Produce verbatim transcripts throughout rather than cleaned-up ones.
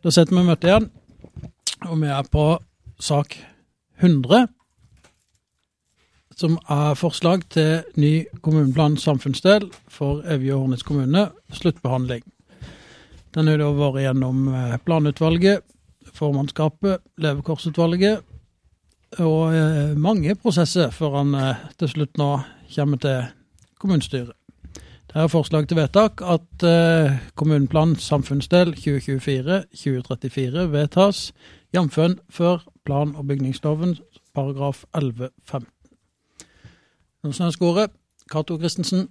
Da setter vi møte igjen, og vi er på sak hundre, som er forslag til ny kommuneplan samfunnsdel for Evje og Hornnes kommune, sluttbehandling. Den har da vært gjennom planutvalget, formannskapet, levekårsutvalget, og eh, mange prosesser før han eh, til slutt nå kommer til kommunestyret. Det er forslag til vedtak at eh, kommuneplan samfunnsdel tjue tjuefire til tjue trettifire vedtas, jamfør for plan- og bygningsloven paragraf elleve femten. Noen som ønsker ordet? Cato Christensen.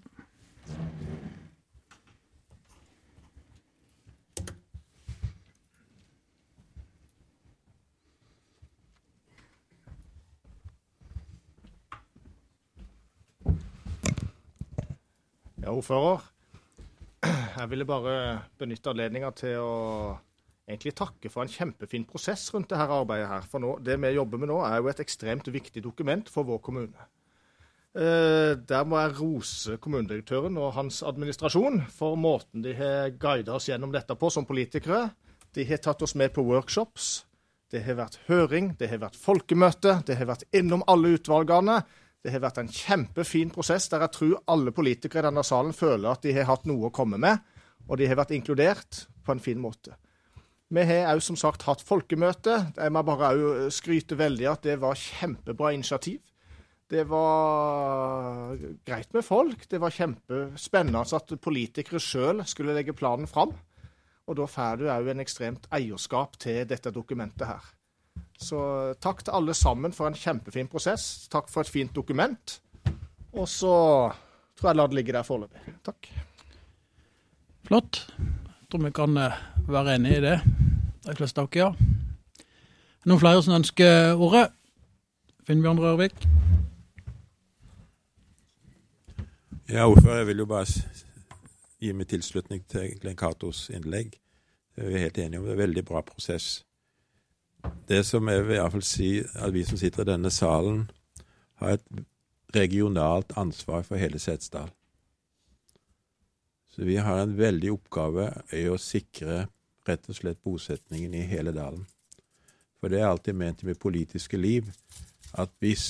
Ja, ordfører. Jeg ville bare benytte anledningen til å egentlig takke for en kjempefin prosess rundt dette arbeidet her. For nå, det vi jobber med nå er jo et ekstremt viktig dokument for vår kommune. Eh, der må jeg rose kommunedirektøren og hans administrasjon for måten de har guidet oss gjennom dette på som politikere. De har tatt oss med på workshops, det har vært høring, det har vært folkemøte, det har vært innom alle utvalgene. Det har vært en kjempefin prosess der jeg tror alle politikere i denne salen føler at de har hatt noe å komme med, og de har vært inkludert på en fin måte. Vi har også som sagt hatt folkemøte. Jeg må bare også skryte veldig at det var kjempebra initiativ. Det var greit med folk. Det var kjempespennende at politikere selv skulle legge planen fram. Og da får du også en ekstremt eierskap til dette dokumentet her. Så takk til alle sammen for en kjempefin prosess. Takk for et fint dokument. Og så tror jeg la det ligge der foreløpig. Takk. Flott. Jeg tror vi kan være enige i det. De fleste av dere, ja. Noen flere som ønsker ordet? Finnbjørn Rørvik. Ja, ordfører, jeg vil jo bare gi meg tilslutning til Glenn Catos innlegg. Vi er helt enige om det. Veldig bra prosess. Det som jeg vil i hvert fall si, at vi som sitter i denne salen har et regionalt ansvar for hele Setesdal. Så vi har en veldig oppgave i å sikre rett og slett bosetningen i hele dalen. For det er alltid ment med politiske liv at hvis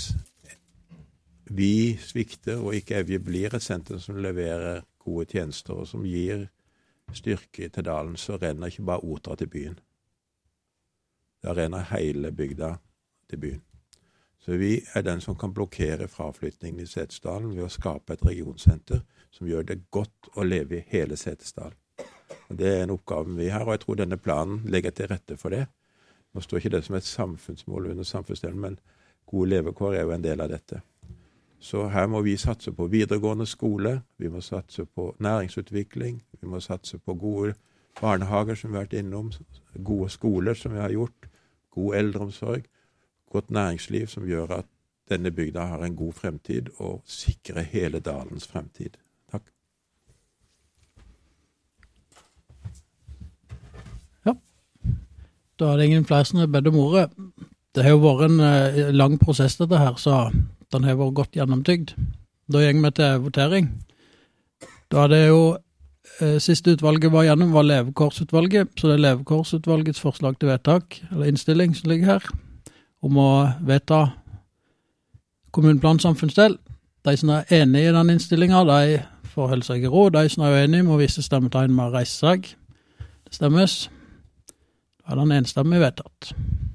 vi svikter og ikke Evje blir et senter som leverer gode tjenester og som gir styrke til dalen, så renner ikke bare Otra til byen. Det renner hele bygda til byen. Så vi er den som kan blokkere fraflytningen i Setesdalen ved å skape et regionsenter som gjør det godt å leve i hele Setesdal. Og det er en oppgave vi har, og jeg tror denne planen legger til rette for det. Nå står ikke det som et samfunnsmål under samfunnsdelen, men gode levekår er jo en del av dette. Så her må vi satse på videregående skole, vi må satse på næringsutvikling, vi må satse på gode barnehager som vi har vært innom, gode skoler som vi har gjort, god eldreomsorg, godt næringsliv som gjør at denne bygda har en god fremtid og sikrer hele dalens fremtid. Takk. Ja, da er det ingen flere som har bedt om ordet. Det har jo vært en uh, lang prosess dette her, så den har vært godt gjennomtygd. Da går vi til votering. Da er det jo uh, siste utvalget var gjennom var levekårsutvalget, så det er levekårsutvalgets forslag til vedtak, eller innstilling som ligger her, om å vedta kommuneplan samfunnsdel. De som er enige i den innstillingen, de får holde seg i ro. De som er uenige må vise stemmetegn med å reise seg. Det stemmes. Da er den enstemmig vedtatt.